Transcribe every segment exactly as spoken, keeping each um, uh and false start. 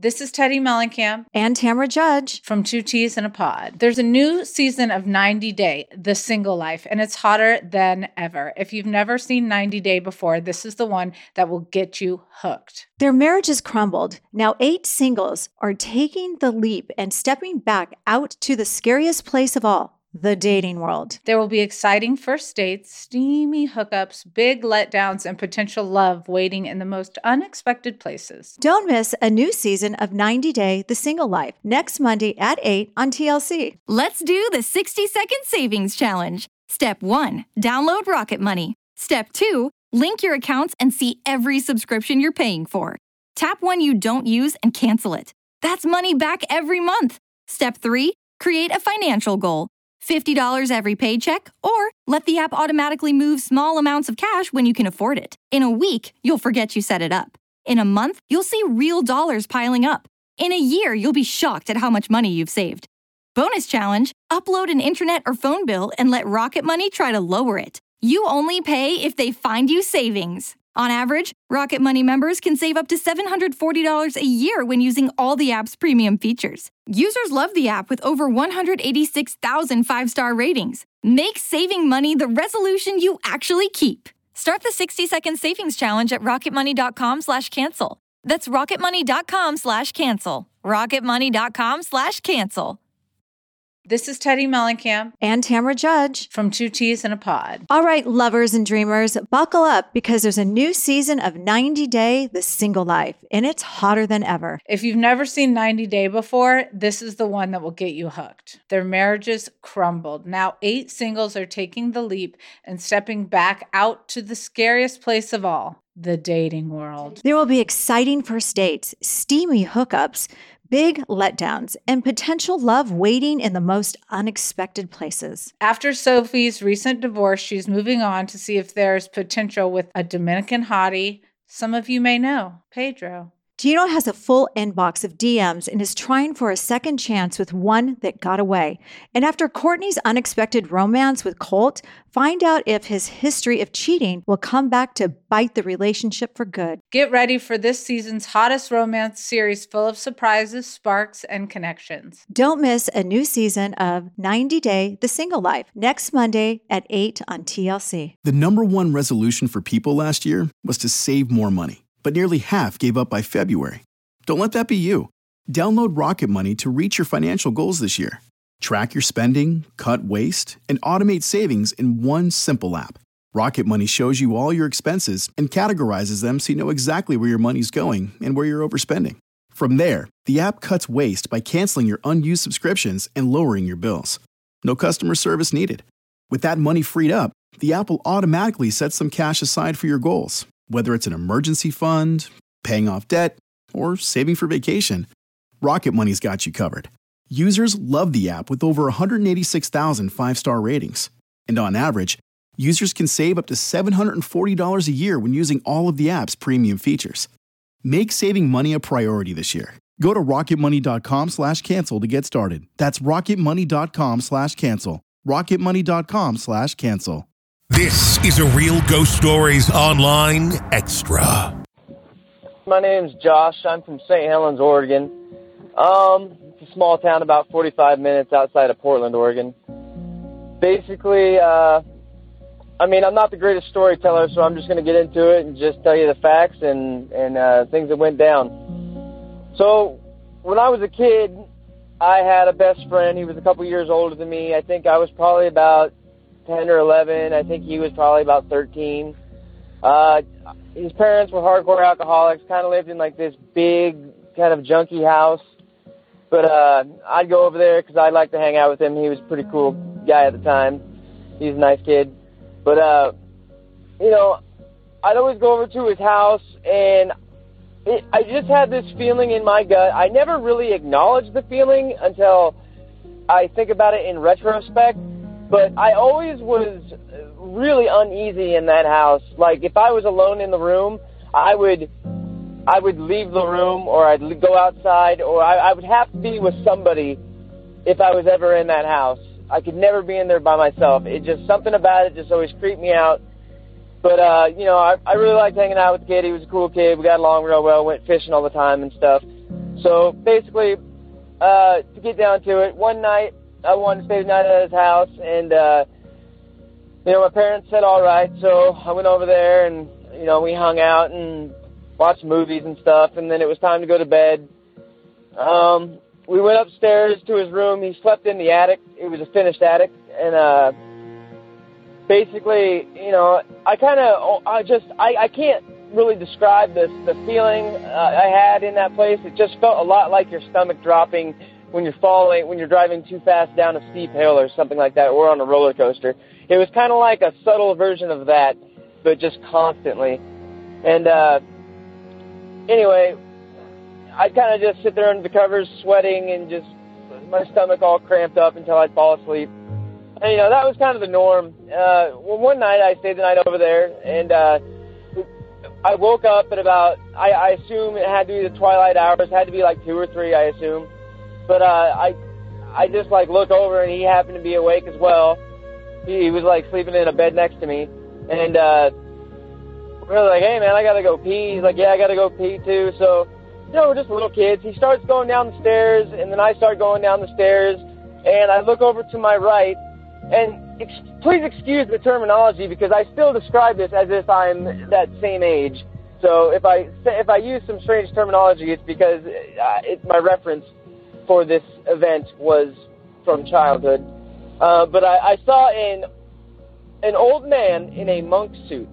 This is Teddy Mellencamp and Tamara Judge from Two Teas in a Pod. There's a new season of ninety day, The Single Life, and it's hotter than ever. If you've never seen ninety day before, this is the one that will get you hooked. Their marriage has crumbled. Now eight singles are taking the leap and stepping back out to the scariest place of all, the dating world. There will be exciting first dates, steamy hookups, big letdowns, and potential love waiting in the most unexpected places. Don't miss a new season of ninety day, The Single Life, next Monday at eight on T L C. Let's do the sixty second savings challenge. Step one, download Rocket Money. Step two, link your accounts and see every subscription you're paying for. Tap one you don't use and cancel it. That's money back every month. Step three, create a financial goal. fifty dollars every paycheck, or let the app automatically move small amounts of cash when you can afford it. In a week, you'll forget you set it up. In a month, you'll see real dollars piling up. In a year, you'll be shocked at how much money you've saved. Bonus challenge, upload an internet or phone bill and let Rocket Money try to lower it. You only pay if they find you savings. On average, Rocket Money members can save up to seven hundred forty dollars a year when using all the app's premium features. Users love the app with over one hundred eighty-six thousand five-star ratings. Make saving money the resolution you actually keep. Start the sixty second savings challenge at rocketmoney.com slash cancel. That's rocketmoney.com slash cancel. rocketmoney.com slash cancel. This is Teddy Mellencamp and Tamara Judge from Two Teas in a Pod. All right, lovers and dreamers, buckle up because there's a new season of ninety day, The Single Life, and it's hotter than ever. If you've never seen ninety day before, this is the one that will get you hooked. Their marriages crumbled. Now eight singles are taking the leap and stepping back out to the scariest place of all, the dating world. There will be exciting first dates, steamy hookups, big letdowns, and potential love waiting in the most unexpected places. After Sophie's recent divorce, she's moving on to see if there's potential with a Dominican hottie some of you may know, Pedro. Gino has a full inbox of D Ms and is trying for a second chance with one that got away. And after Courtney's unexpected romance with Colt, find out if his history of cheating will come back to bite the relationship for good. Get ready for this season's hottest romance series full of surprises, sparks, and connections. Don't miss a new season of ninety day, The Single Life, next Monday at eight on T L C. The number one resolution for people last year was to save more money. But nearly half gave up by February. Don't let that be you. Download Rocket Money to reach your financial goals this year. Track your spending, cut waste, and automate savings in one simple app. Rocket Money shows you all your expenses and categorizes them so you know exactly where your money's going and where you're overspending. From there, the app cuts waste by canceling your unused subscriptions and lowering your bills. No customer service needed. With that money freed up, the app will automatically set some cash aside for your goals. Whether it's an emergency fund, paying off debt, or saving for vacation, Rocket Money's got you covered. Users love the app with over one hundred eighty-six thousand five-star ratings. And on average, users can save up to seven hundred forty dollars a year when using all of the app's premium features. Make saving money a priority this year. Go to rocketmoney.com slash cancel to get started. That's rocketmoney.com slash cancel. rocketmoney.com slash cancel. This is a Real Ghost Stories Online Extra. My name's Josh. I'm from Saint Helens, Oregon. Um, it's a small town about forty-five minutes outside of Portland, Oregon. Basically, uh, I mean, I'm not the greatest storyteller, so I'm just going to get into it and just tell you the facts and, and uh, things that went down. So, when I was a kid, I had a best friend. He was a couple years older than me. I think I was probably about ten or eleven. I think he was probably about thirteen. Uh, his parents were hardcore alcoholics, kind of lived in like this big kind of junky house. But uh, I'd go over there because I'd like to hang out with him. He was a pretty cool guy at the time. He's a nice kid. But, uh, you know, I'd always go over to his house, and it, I just had this feeling in my gut. I never really acknowledged the feeling until I think about it in retrospect. But I always was really uneasy in that house. Like, if I was alone in the room, I would I would leave the room, or I'd go outside, or I, I would have to be with somebody if I was ever in that house. I could never be in there by myself. It just, something about it just always creeped me out. But, uh, you know, I, I really liked hanging out with the kid. He was a cool kid. We got along real well, went fishing all the time and stuff. So basically, uh, to get down to it, one night I wanted to stay the night at his house, and uh, you know, my parents said all right, so I went over there, and you know, we hung out and watched movies and stuff, and then it was time to go to bed. Um, we went upstairs to his room. He slept in the attic. It was a finished attic, and uh, basically, you know, I kind of, I just, I, I can't really describe this, the feeling uh, I had in that place. It just felt a lot like your stomach dropping when you're falling, when you're driving too fast down a steep hill or something like that, or on a roller coaster. It was kind of like a subtle version of that, but just constantly. And uh, anyway, I'd kind of just sit there under the covers sweating and just my stomach all cramped up until I'd fall asleep. And, you know, that was kind of the norm. Uh, well, one night I stayed the night over there, and uh, I woke up at about, I, I assume it had to be the twilight hours. It had to be like two or three, I assume. But uh, I I just, like, look over, and he happened to be awake as well. He, he was, like, sleeping in a bed next to me. And uh, we're like, hey, man, I got to go pee. He's like, yeah, I got to go pee, too. So, you know, we're just little kids. He starts going down the stairs, and then I start going down the stairs. And I look over to my right, and ex- please excuse the terminology because I still describe this as if I'm that same age. So if I if I use some strange terminology, it's because uh, it's my reference for this event was from childhood. Uh, but I, I saw an an old man in a monk suit.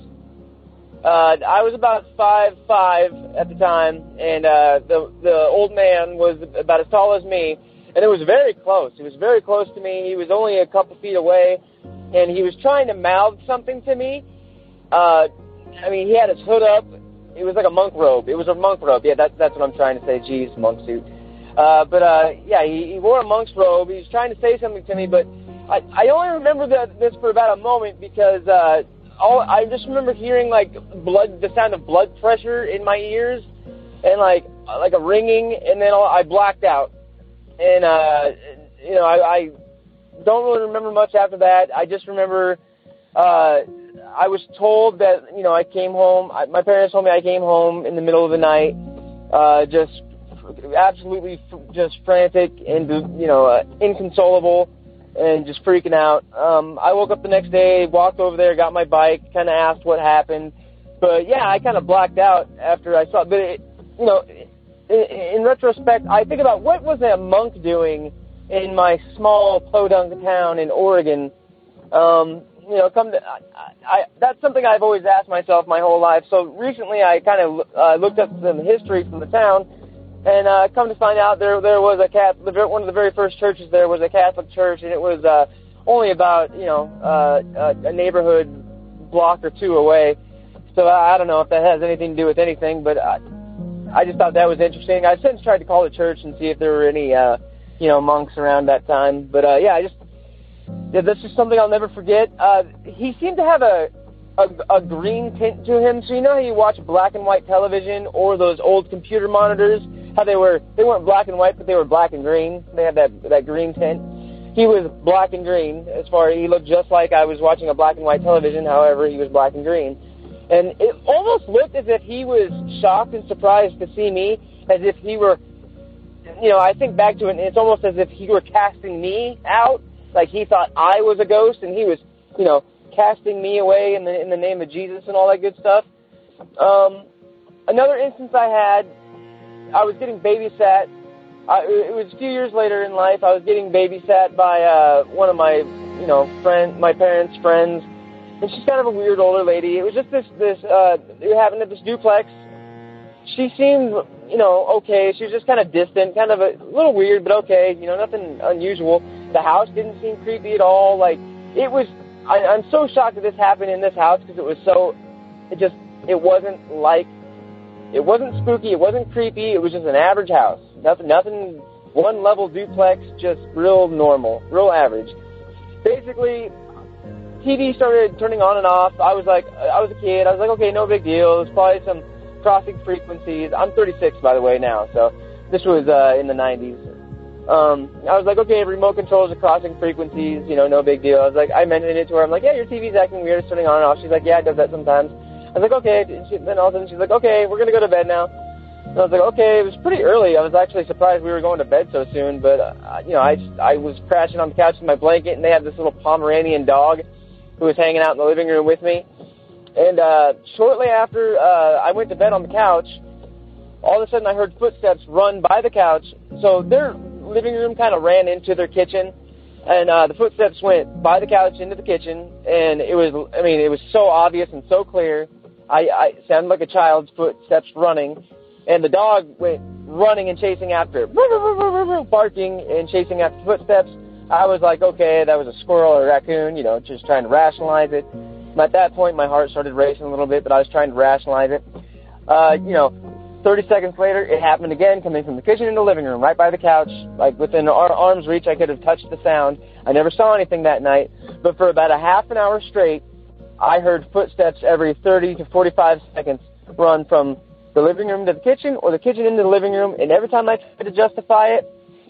Uh, I was about five five at the time, and uh, the the old man was about as tall as me. And it was very close. It was very close to me. He was only a couple feet away, and he was trying to mouth something to me. Uh, I mean, he had his hood up. It was like a monk robe. It was a monk robe. Yeah, that, that's what I'm trying to say. Jeez, monk suit. Uh, but, uh, yeah, he, he wore a monk's robe. He was trying to say something to me, but I, I only remember that, this for about a moment because uh, all, I just remember hearing, like, blood, the sound of blood pressure in my ears and, like, like a ringing, and then all, I blacked out. And, uh, you know, I, I don't really remember much after that. I just remember uh, I was told that, you know, I came home. I, my parents told me I came home in the middle of the night, uh, just absolutely f- just frantic and, you know, uh, inconsolable and just freaking out. Um, I woke up the next day, walked over there, got my bike, kind of asked what happened. But, yeah, I kind of blacked out after I saw it. But, it, you know... In, in retrospect, I think about what was a monk doing in my small podunk town in Oregon. Um, you know, come to, I, I, that's something I've always asked myself my whole life. So recently, I kind of uh, looked up some history from the town, and uh, come to find out there there was a Catholic, one of the very first churches there was a Catholic church, and it was uh, only about you know uh, a neighborhood block or two away. So I, I don't know if that has anything to do with anything, but. I, I just thought that was interesting. I since tried to call the church and see if there were any, uh, you know, monks around that time. But, uh, yeah, I just, yeah, that's just something I'll never forget. Uh, he seemed to have a, a, a green tint to him. So you know how you watch black and white television or those old computer monitors, how they were, they weren't black and white, but they were black and green. They had that, that green tint. He was black and green as far as he looked just like I was watching a black and white television. However, he was black and green. And it almost looked as if he was shocked and surprised to see me, as if he were, you know, I think back to it, and it's almost as if he were casting me out, like he thought I was a ghost, and he was, you know, casting me away in the in the name of Jesus and all that good stuff. Um, another instance I had, I was getting babysat. I, it was a few years later in life. I was getting babysat by uh, one of my, you know, friend, my parents' friends. And she's kind of a weird older lady. It was just this, this, uh, it happened at this duplex. She seemed, you know, okay. She was just kind of distant, kind of a little weird, but okay. You know, nothing unusual. The house didn't seem creepy at all. Like, it was, I, I'm so shocked that this happened in this house because it was so, it just, it wasn't like, it wasn't spooky, it wasn't creepy. It was just an average house. Nothing, nothing, one level duplex, just real normal, real average. Basically, T V started turning on and off. I was like, I was a kid. I was like, okay, no big deal. It's probably some crossing frequencies. I'm thirty-six, by the way, now. So this was uh, in the nineties. Um, I was like, okay, remote controls are crossing frequencies. You know, no big deal. I was like, I mentioned it to her. I'm like, yeah, your T V's acting weird. It's turning on and off. She's like, yeah, it does that sometimes. I was like, okay. And she, then all of a sudden she's like, okay, we're going to go to bed now. And I was like, okay, it was pretty early. I was actually surprised we were going to bed so soon, but, uh, you know, I, I was crashing on the couch with my blanket, and they had this little Pomeranian dog who was hanging out in the living room with me. And uh, shortly after uh, I went to bed on the couch, all of a sudden I heard footsteps run by the couch. So their living room kind of ran into their kitchen, and uh, the footsteps went by the couch into the kitchen, and it was, I mean, it was so obvious and so clear. I, I sounded like a child's footsteps running. And the dog went running and chasing after it, barking and chasing after footsteps. I was like, okay, that was a squirrel or a raccoon, you know, just trying to rationalize it. And at that point, my heart started racing a little bit, but I was trying to rationalize it. Uh, you know, thirty seconds later, it happened again, coming from the kitchen in the living room, right by the couch, like within our arm's reach. I could have touched the sound. I never saw anything that night, but for about a half an hour straight, I heard footsteps every thirty to forty-five seconds run from the living room to the kitchen, or the kitchen into the living room, and every time I tried to justify it,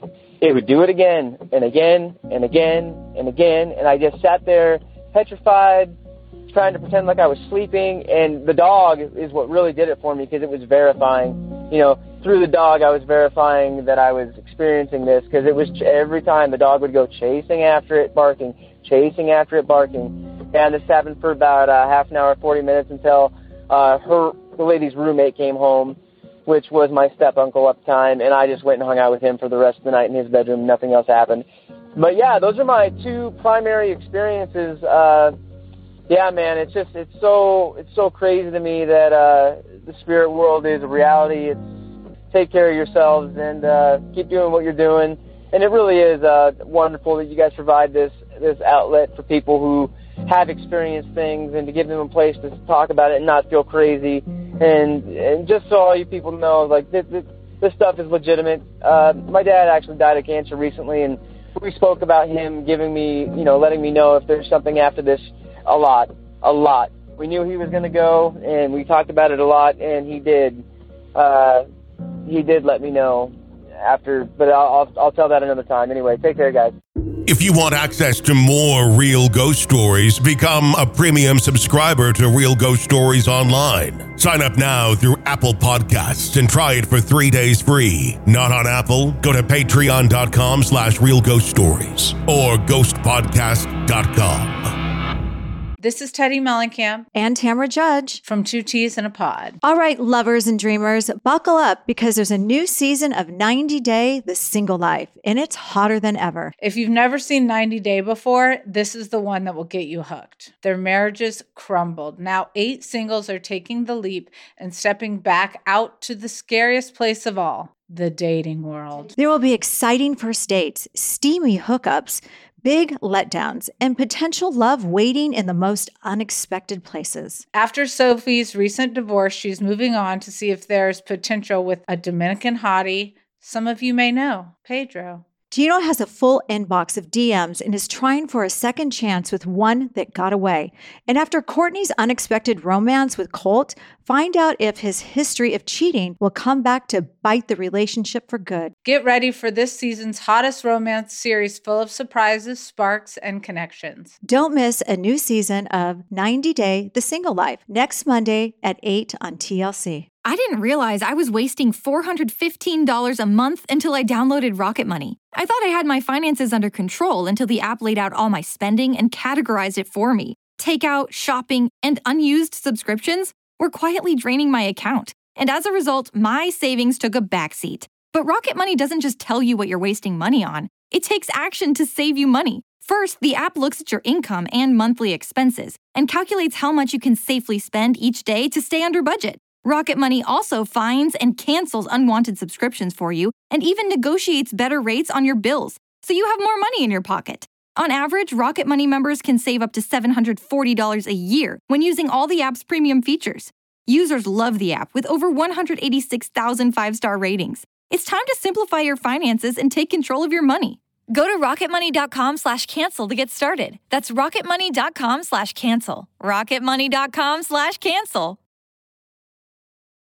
it would do it again, and again, and again, and again, and I just sat there petrified, trying to pretend like I was sleeping, and the dog is what really did it for me, because it was verifying, you know, through the dog I was verifying that I was experiencing this, because it was ch- every time the dog would go chasing after it, barking, chasing after it, barking, and this happened for about uh, half an hour, forty minutes, until uh, her the lady's roommate came home, which was my step-uncle at the time, and I just went and hung out with him for the rest of the night in his bedroom. Nothing else happened. But, yeah, those are my two primary experiences. Uh, yeah, man, it's just, it's so, it's so crazy to me that uh, the spirit world is a reality. It's take care of yourselves and uh, keep doing what you're doing. And it really is uh, wonderful that you guys provide this, this outlet for people who have experienced things, and to give them a place to talk about it and not feel crazy. And and just so all you people know, like, this, this, this stuff is legitimate. Uh, my dad actually died of cancer recently, and we spoke about him giving me, you know, letting me know if there's something after this a lot, a lot. We knew he was going to go, and we talked about it a lot, and he did. Uh, he did let me know after, but I'll, I'll, I'll tell that another time. Anyway, take care, guys. If you want access to more Real Ghost Stories, become a premium subscriber to Real Ghost Stories Online. Sign up now through Apple Podcasts and try it for three days free. Not on Apple? Go to patreon.com slash Real Ghost Stories or ghost podcast dot com. This is Teddy Mellencamp And Tamara Judge. from Two Teas in a Pod. All right, lovers and dreamers, buckle up, because there's a new season of ninety day The Single Life, and it's hotter than ever. If you've never seen ninety day before, this is the one that will get you hooked. Their marriages crumbled. Now eight singles are taking the leap and stepping back out to the scariest place of all, the dating world. There will be exciting first dates, steamy hookups, big letdowns, and potential love waiting in the most unexpected places. After Sophie's recent divorce, she's moving on to see if there's potential with a Dominican hottie some of you may know, Pedro. Gino has a full inbox of D Ms and is trying for a second chance with one that got away. And after Courtney's unexpected romance with Colt, find out if his history of cheating will come back to bite the relationship for good. Get ready for this season's hottest romance series full of surprises, sparks, and connections. Don't miss a new season of ninety day The Single Life next Monday at eight on T L C. I didn't realize I was wasting four hundred fifteen dollars a month until I downloaded Rocket Money. I thought I had my finances under control until the app laid out all my spending and categorized it for me. Takeout, shopping, and unused subscriptions were quietly draining my account. And as a result, my savings took a backseat. But Rocket Money doesn't just tell you what you're wasting money on. It takes action to save you money. First, the app looks at your income and monthly expenses and calculates how much you can safely spend each day to stay under budget. Rocket Money also finds and cancels unwanted subscriptions for you and even negotiates better rates on your bills, so you have more money in your pocket. On average, Rocket Money members can save up to seven hundred forty dollars a year when using all the app's premium features. Users love the app with over one hundred eighty-six thousand five-star ratings. It's time to simplify your finances and take control of your money. Go to rocketmoney.com slash cancel to get started. That's rocketmoney.com slash cancel. rocketmoney.com slash cancel.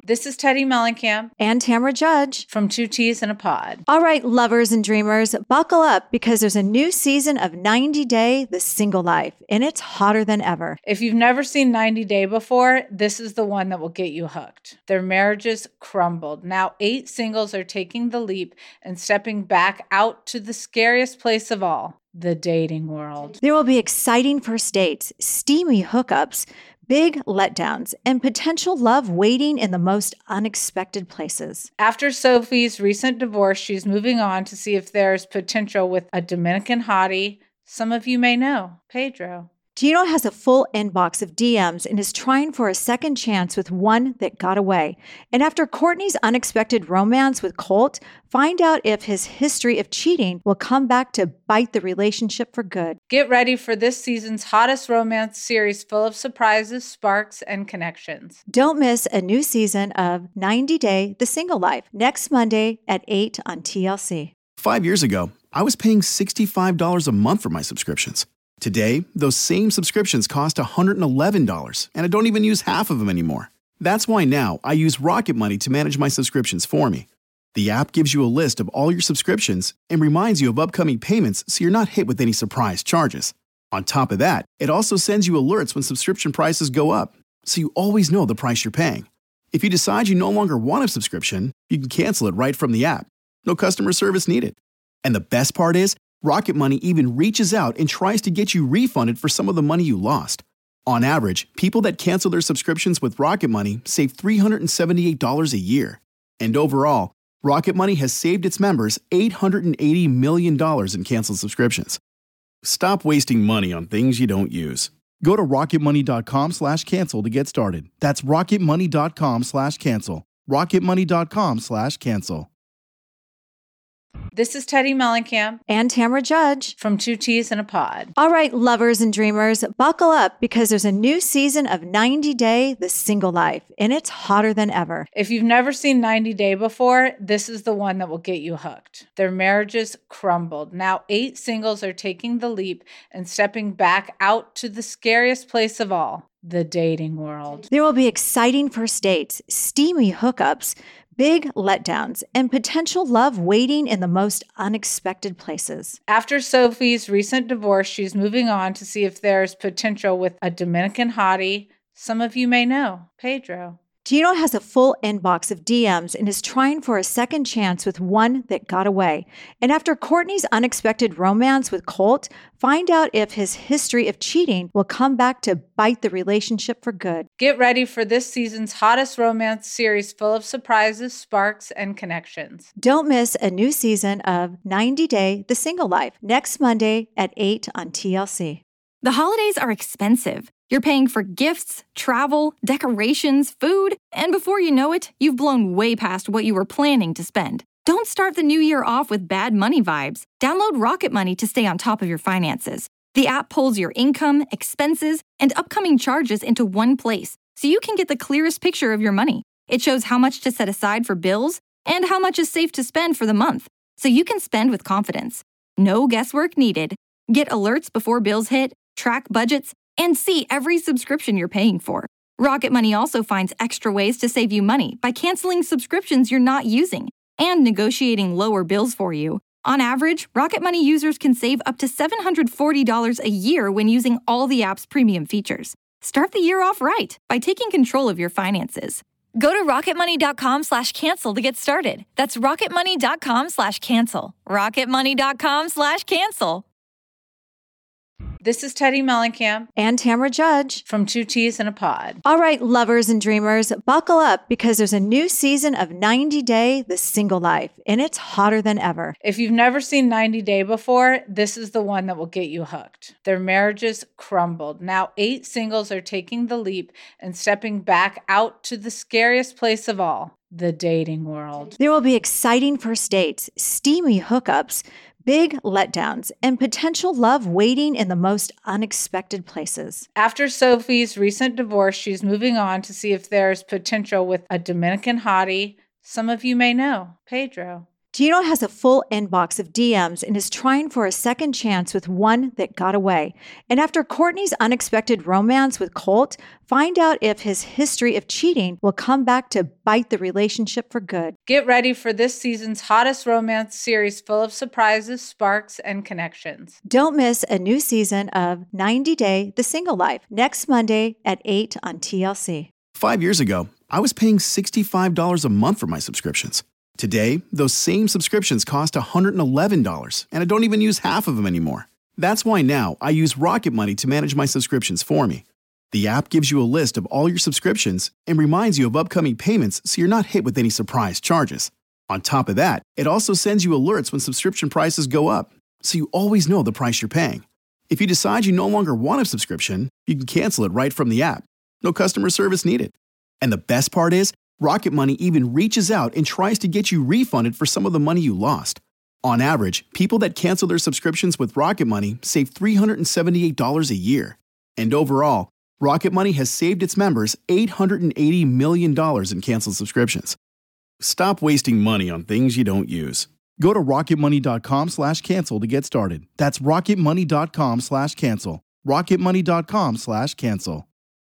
This is Teddy Mellencamp And Tamara Judge. from Two Teas in a Pod. All right, lovers and dreamers, buckle up because there's a new season of ninety Day The Single Life, and it's hotter than ever. If you've never seen ninety Day before, this is the one that will get you hooked. Their marriages crumbled. Now eight singles are taking the leap and stepping back out to the scariest place of all, the dating world. There will be exciting first dates, steamy hookups, big letdowns, and potential love waiting in the most unexpected places. After Sophie's recent divorce, she's moving on to see if there's potential with a Dominican hottie some of you may know, Pedro. Gino has a full inbox of D Ms and is trying for a second chance with one that got away. And after Courtney's unexpected romance with Colt, find out if his history of cheating will come back to bite the relationship for good. Get ready for this season's hottest romance series full of surprises, sparks, and connections. Don't miss a new season of ninety Day The Single Life next Monday at eight on T L C. Five years ago, I was paying sixty-five dollars a month for my subscriptions. Today, those same subscriptions cost one hundred eleven dollars, and I don't even use half of them anymore. That's why now I use Rocket Money to manage my subscriptions for me. The app gives you a list of all your subscriptions and reminds you of upcoming payments so you're not hit with any surprise charges. On top of that, it also sends you alerts when subscription prices go up, so you always know the price you're paying. If you decide you no longer want a subscription, you can cancel it right from the app. No customer service needed. And the best part is, Rocket Money even reaches out and tries to get you refunded for some of the money you lost. On average, people that cancel their subscriptions with Rocket Money save three hundred seventy-eight dollars a year. And overall, Rocket Money has saved its members eight hundred eighty million dollars in canceled subscriptions. Stop wasting money on things you don't use. Go to rocketmoney.com slash cancel to get started. That's rocketmoney.com slash cancel. rocketmoney.com slash cancel. This is Teddy Mellencamp And Tamara Judge. from Two Teas in a Pod. All right, lovers and dreamers, buckle up because there's a new season of ninety Day The Single Life, and it's hotter than ever. If you've never seen ninety Day before, this is the one that will get you hooked. Their marriages crumbled. Now eight singles are taking the leap and stepping back out to the scariest place of all, the dating world. There will be exciting first dates, steamy hookups, big letdowns, and potential love waiting in the most unexpected places. After Sophie's recent divorce, she's moving on to see if there's potential with a Dominican hottie some of you may know, Pedro. Gino has a full inbox of D Ms and is trying for a second chance with one that got away. And after Courtney's unexpected romance with Colt, find out if his history of cheating will come back to bite the relationship for good. Get ready for this season's hottest romance series full of surprises, sparks, and connections. Don't miss a new season of ninety Day The Single Life next Monday at eight on T L C. The holidays are expensive. You're paying for gifts, travel, decorations, food, and before you know it, you've blown way past what you were planning to spend. Don't start the new year off with bad money vibes. Download Rocket Money to stay on top of your finances. The app pulls your income, expenses, and upcoming charges into one place, so you can get the clearest picture of your money. It shows how much to set aside for bills and how much is safe to spend for the month, so you can spend with confidence. No guesswork needed. Get alerts before bills hit, track budgets, and see every subscription you're paying for. Rocket Money also finds extra ways to save you money by canceling subscriptions you're not using and negotiating lower bills for you. On average, Rocket Money users can save up to seven hundred forty dollars a year when using all the app's premium features. Start the year off right by taking control of your finances. Go to rocketmoney.com slash cancel to get started. That's rocketmoney.com slash cancel. rocketmoney.com slash cancel. This is Teddy Mellencamp And Tamara Judge. from Two Teas in a Pod. All right, lovers and dreamers, buckle up because there's a new season of ninety Day The Single Life, and it's hotter than ever. If you've never seen ninety Day before, this is the one that will get you hooked. Their marriages crumbled. Now eight singles are taking the leap and stepping back out to the scariest place of all, the dating world. There will be exciting first dates, steamy hookups, big letdowns, and potential love waiting in the most unexpected places. After Sophie's recent divorce, she's moving on to see if there's potential with a Dominican hottie some of you may know, Pedro. Gino has a full inbox of D Ms and is trying for a second chance with one that got away. And after Courtney's unexpected romance with Colt, find out if his history of cheating will come back to bite the relationship for good. Get ready for this season's hottest romance series full of surprises, sparks, and connections. Don't miss a new season of ninety day The Single Life next Monday at eight on T L C. Five years ago, I was paying sixty-five dollars a month for my subscriptions. Today, those same subscriptions cost one hundred eleven dollars, and I don't even use half of them anymore. That's why now I use Rocket Money to manage my subscriptions for me. The app gives you a list of all your subscriptions and reminds you of upcoming payments so you're not hit with any surprise charges. On top of that, it also sends you alerts when subscription prices go up, so you always know the price you're paying. If you decide you no longer want a subscription, you can cancel it right from the app. No customer service needed. And the best part is, Rocket Money even reaches out and tries to get you refunded for some of the money you lost. On average, people that cancel their subscriptions with Rocket Money save three hundred seventy-eight dollars a year. And overall, Rocket Money has saved its members eight hundred eighty million dollars in canceled subscriptions. Stop wasting money on things you don't use. Go to rocketmoney.com slash cancel to get started. That's rocketmoney.com slash cancel. rocketmoney.com slash cancel.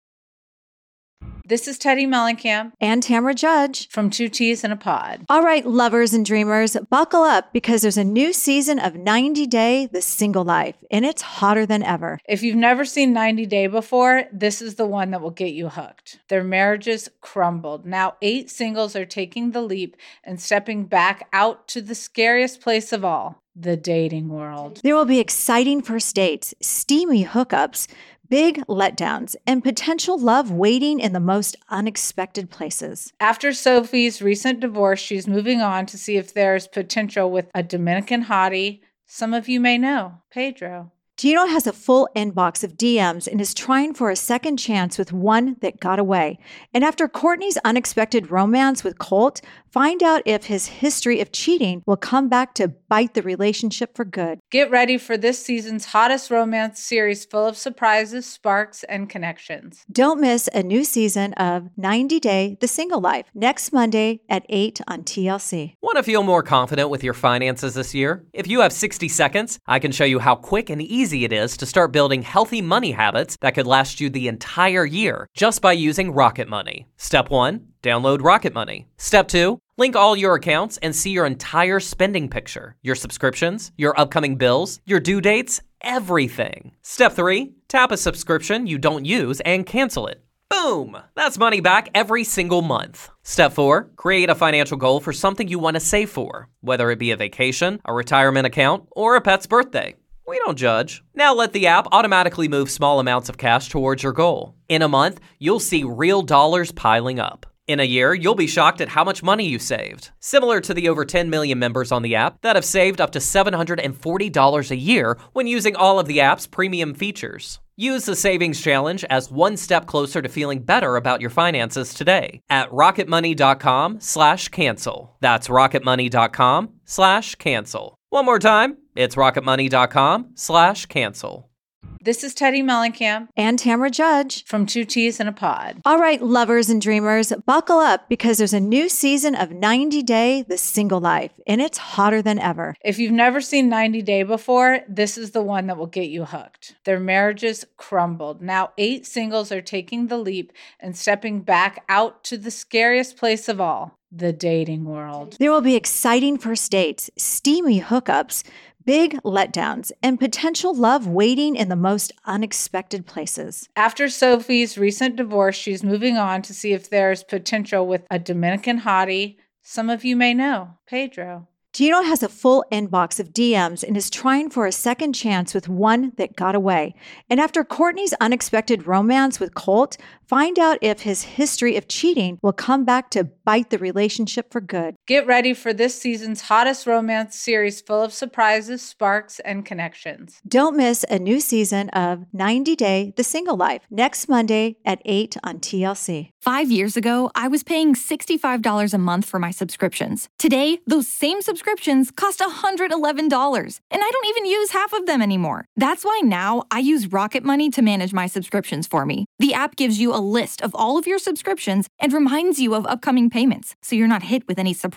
This is Teddy Mellencamp And Tamara Judge. from Two Teas in a Pod. All right, lovers and dreamers, buckle up because there's a new season of ninety day The Single Life, and it's hotter than ever. If you've never seen ninety day before, this is the one that will get you hooked. Their marriages crumbled. Now eight singles are taking the leap and stepping back out to the scariest place of all, the dating world. There will be exciting first dates, steamy hookups, big letdowns, and potential love waiting in the most unexpected places. After Sophie's recent divorce, she's moving on to see if there's potential with a Dominican hottie some of you may know, Pedro. Gino has a full inbox of D Ms and is trying for a second chance with one that got away. And after Courtney's unexpected romance with Colt, find out if his history of cheating will come back to bite the relationship for good. Get ready for this season's hottest romance series full of surprises, sparks, and connections. Don't miss a new season of ninety day The Single Life next Monday at eight on T L C. Want to feel more confident with your finances this year? If you have sixty seconds, I can show you how quick and easy it is to start building healthy money habits that could last you the entire year just by using Rocket Money. Step one, download Rocket Money. Step two, link all your accounts and see your entire spending picture, your subscriptions, your upcoming bills, your due dates, everything. Step three, tap a subscription you don't use and cancel it. Boom! That's money back every single month. Step four, create a financial goal for something you want to save for, whether it be a vacation, a retirement account, or a pet's birthday. We don't judge. Now let the app automatically move small amounts of cash towards your goal. In a month, you'll see real dollars piling up. In a year, you'll be shocked at how much money you saved. Similar to the over ten million members on the app that have saved up to seven hundred forty dollars a year when using all of the app's premium features. Use the Savings Challenge as one step closer to feeling better about your finances today at rocketmoney.com slash cancel. That's rocketmoney.com slash cancel. One more time, it's rocketmoney.com slash cancel. This is Teddy Mellencamp And Tamara Judge. from Two Teas in a Pod. All right, lovers and dreamers, buckle up because there's a new season of ninety day The Single Life, and it's hotter than ever. If you've never seen ninety day before, this is the one that will get you hooked. Their marriages crumbled. Now eight singles are taking the leap and stepping back out to the scariest place of all, the dating world. There will be exciting first dates, steamy hookups, big letdowns, and potential love waiting in the most unexpected places. After Sophie's recent divorce, she's moving on to see if there's potential with a Dominican hottie some of you may know, Pedro. Gino has a full inbox of D Ms and is trying for a second chance with one that got away. And after Courtney's unexpected romance with Colt, find out if his history of cheating will come back to bite the relationship for good. Get ready for this season's hottest romance series full of surprises, sparks, and connections. Don't miss a new season of ninety day The Single Life next Monday at eight on T L C. Five years ago, I was paying sixty-five dollars a month for my subscriptions. Today, those same subscriptions cost one hundred eleven dollars, and I don't even use half of them anymore. That's why now I use Rocket Money to manage my subscriptions for me. The app gives you a list of all of your subscriptions and reminds you of upcoming payments, so you're not hit with any surprise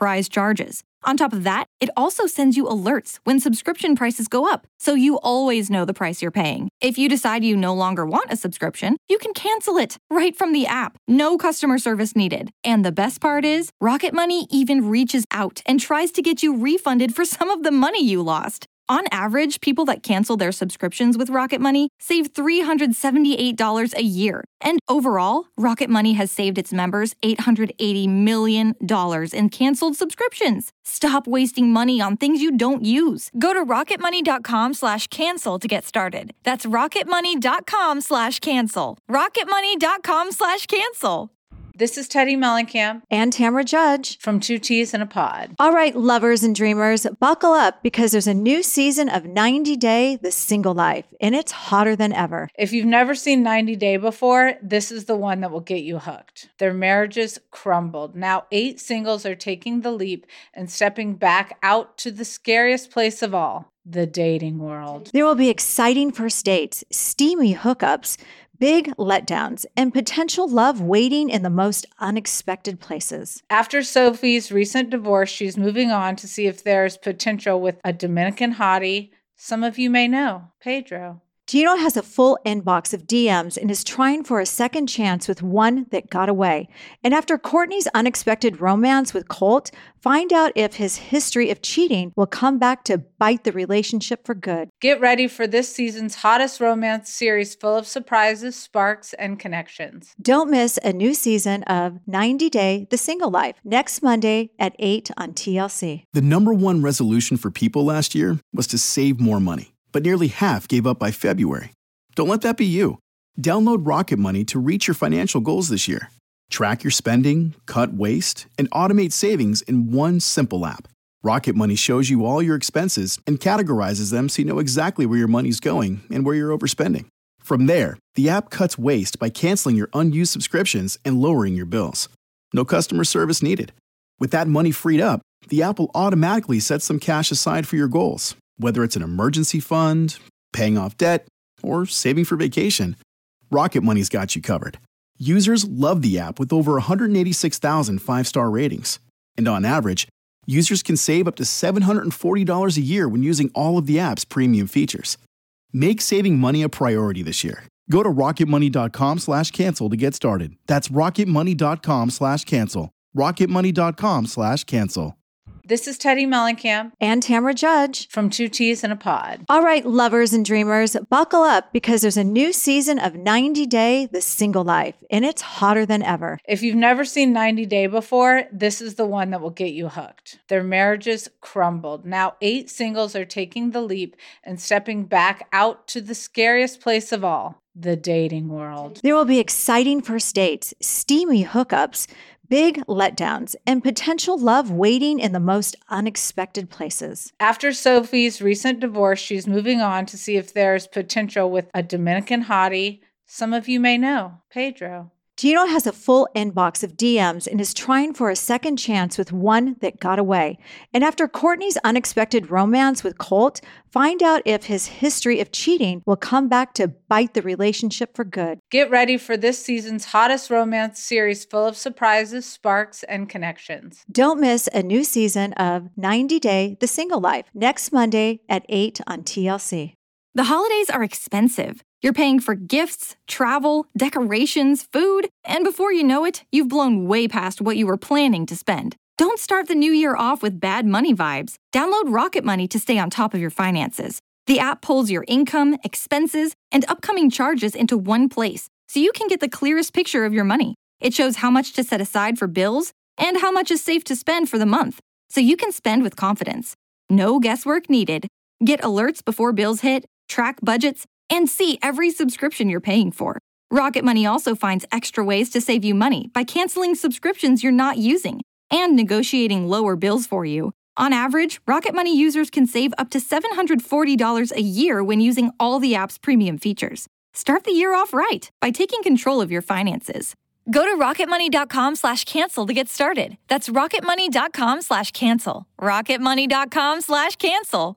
surprise charges. On top of that, it also sends you alerts when subscription prices go up, so you always know the price you're paying. If you decide you no longer want a subscription, you can cancel it right from the app. No customer service needed. And the best part is, Rocket Money even reaches out and tries to get you refunded for some of the money you lost. On average, people that cancel their subscriptions with Rocket Money save three hundred seventy-eight dollars a year. And overall, Rocket Money has saved its members eight hundred eighty million dollars in canceled subscriptions. Stop wasting money on things you don't use. Go to rocketmoney.com slash cancel to get started. That's rocketmoney.com slash cancel. rocketmoney.com slash cancel. This is Teddy Mellencamp And Tamara Judge. from Two Teas in a Pod. All right, lovers and dreamers, buckle up because there's a new season of ninety day The Single Life, and it's hotter than ever. If you've never seen ninety day before, this is the one that will get you hooked. Their marriages crumbled. Now eight singles are taking the leap and stepping back out to the scariest place of all, the dating world. There will be exciting first dates, steamy hookups, big letdowns, and potential love waiting in the most unexpected places. After Sophie's recent divorce, she's moving on to see if there's potential with a Dominican hottie some of you may know, Pedro. Gino has a full inbox of D Ms and is trying for a second chance with one that got away. And after Courtney's unexpected romance with Colt, find out if his history of cheating will come back to bite the relationship for good. Get ready for this season's hottest romance series full of surprises, sparks, and connections. Don't miss a new season of ninety day The Single Life next Monday at eight on T L C. The number one resolution for people last year was to save more money, but nearly half gave up by February. Don't let that be you. Download Rocket Money to reach your financial goals this year. Track your spending, cut waste, and automate savings in one simple app. Rocket Money shows you all your expenses and categorizes them so you know exactly where your money's going and where you're overspending. From there, the app cuts waste by canceling your unused subscriptions and lowering your bills. No customer service needed. With that money freed up, the app will automatically set some cash aside for your goals. Whether it's an emergency fund, paying off debt, or saving for vacation, Rocket Money's got you covered. Users love the app with over one hundred eighty-six thousand five-star ratings. And on average, users can save up to seven hundred forty dollars a year when using all of the app's premium features. Make saving money a priority this year. Go to rocketmoney.com slash cancel to get started. That's rocketmoney.com slash cancel. rocketmoney.com slash cancel. This is Teddy Mellencamp And Tamara Judge. from Two Teas in a Pod. All right, lovers and dreamers, buckle up because there's a new season of ninety day The Single Life, and it's hotter than ever. If you've never seen ninety day before, this is the one that will get you hooked. Their marriages crumbled. Now eight singles are taking the leap and stepping back out to the scariest place of all, the dating world. There will be exciting first dates, steamy hookups, big letdowns, and potential love waiting in the most unexpected places. After Sophie's recent divorce, she's moving on to see if there's potential with a Dominican hottie some of you may know, Pedro. Gino has a full inbox of D Ms and is trying for a second chance with one that got away. And after Courtney's unexpected romance with Colt, find out if his history of cheating will come back to bite the relationship for good. Get ready for this season's hottest romance series full of surprises, sparks, and connections. Don't miss a new season of ninety day The Single Life next Monday at eight on T L C. The holidays are expensive. You're paying for gifts, travel, decorations, food, and before you know it, you've blown way past what you were planning to spend. Don't start the new year off with bad money vibes. Download Rocket Money to stay on top of your finances. The app pulls your income, expenses, and upcoming charges into one place, so you can get the clearest picture of your money. It shows how much to set aside for bills and how much is safe to spend for the month, so you can spend with confidence. No guesswork needed. Get alerts before bills hit, track budgets, and see every subscription you're paying for. Rocket Money also finds extra ways to save you money by canceling subscriptions you're not using and negotiating lower bills for you. On average, Rocket Money users can save up to seven hundred forty dollars a year when using all the app's premium features. Start the year off right by taking control of your finances. Go to rocketmoney.com slash cancel to get started. That's rocketmoney.com slash cancel. rocketmoney.com slash cancel.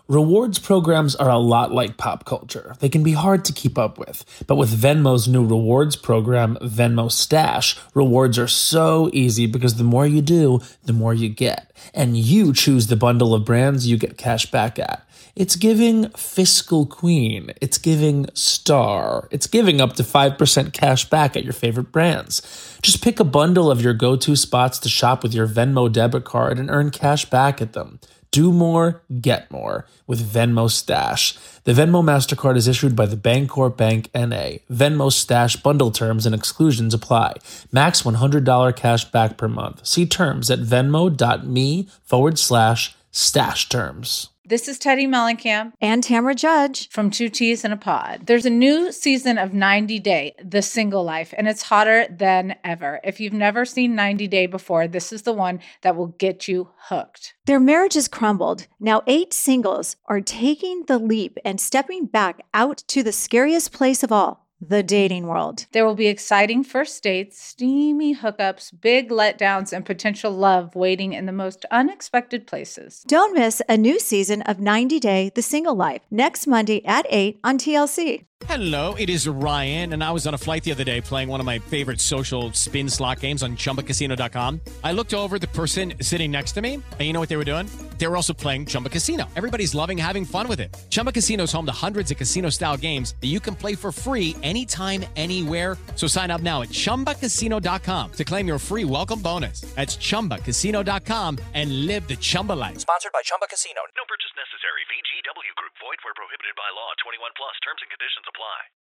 Rewards programs are a lot like pop culture. They can be hard to keep up with. But with Venmo's new rewards program, Venmo Stash, rewards are so easy because the more you do, the more you get. And you choose the bundle of brands you get cash back at. It's giving fiscal queen. It's giving star. It's giving up to five percent cash back at your favorite brands. Just pick a bundle of your go-to spots to shop with your Venmo debit card and earn cash back at them. Do more, get more with Venmo Stash. The Venmo MasterCard is issued by the Bancorp Bank N A. Venmo Stash bundle terms and exclusions apply. Max one hundred dollars cash back per month. See terms at venmo.me forward slash stash terms. This is Teddy Mellencamp and Tamara Judge from Two Teas in a Pod. There's a new season of ninety day, The Single Life, and it's hotter than ever. If you've never seen ninety day before, this is the one that will get you hooked. Their marriage has crumbled. Now eight singles are taking the leap and stepping back out to the scariest place of all, the dating world. There will be exciting first dates, steamy hookups, big letdowns, and potential love waiting in the most unexpected places. Don't miss a new season of ninety day, The Single Life, next Monday at eight on T L C. Hello, it is Ryan, and I was on a flight the other day playing one of my favorite social spin slot games on Chumba Casino dot com. I looked over at the person sitting next to me, and you know what they were doing? They were also playing Chumba Casino. Everybody's loving having fun with it. Chumba Casino is home to hundreds of casino-style games that you can play for free anytime, anywhere. So sign up now at Chumba Casino dot com to claim your free welcome bonus. That's Chumba Casino dot com and live the Chumba life. Sponsored by Chumba Casino. No purchase necessary. V G W Group. Void where prohibited by law. twenty-one plus. Terms and conditions apply.